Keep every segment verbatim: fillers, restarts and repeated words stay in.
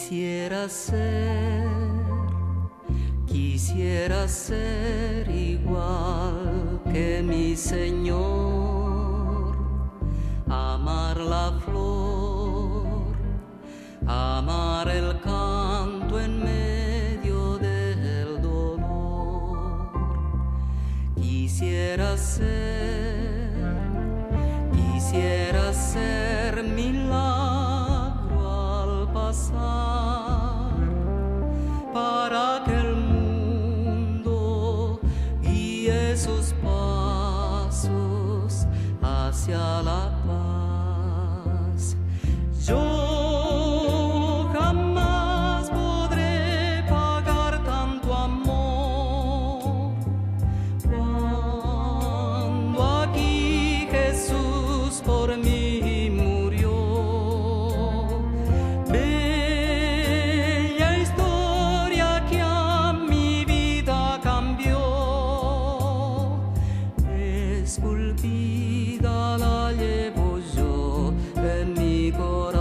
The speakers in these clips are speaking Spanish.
Quisiera ser, quisiera ser igual que mi Señor, amar la flor, amar el canto en medio del dolor. Quisiera ser, quisiera ser milagro al pasar, para que el mundo guíe sus pasos hacia la paz. Yo jamás podré pagar tanto amor, cuando aquí Jesús por mí murió. Bella historia que a mi vida cambió, esculpida la llevo yo en mi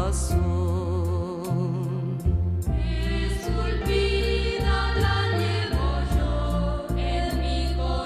corazón. Esculpida la llevo yo en mi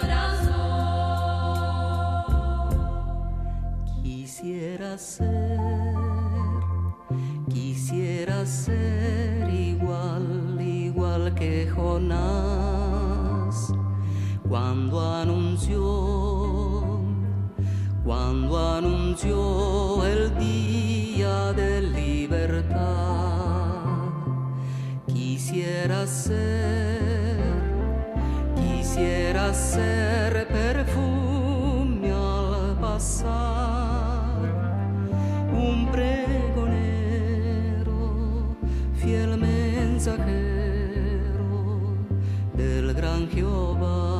corazón. Quisiera ser, quisiera ser igual, igual que Jonás, cuando anunció, cuando anunció el día de libertad. Quisiera ser, quisiera ser perfume al pasar, un pregonero, fiel mensajero del gran Jehová.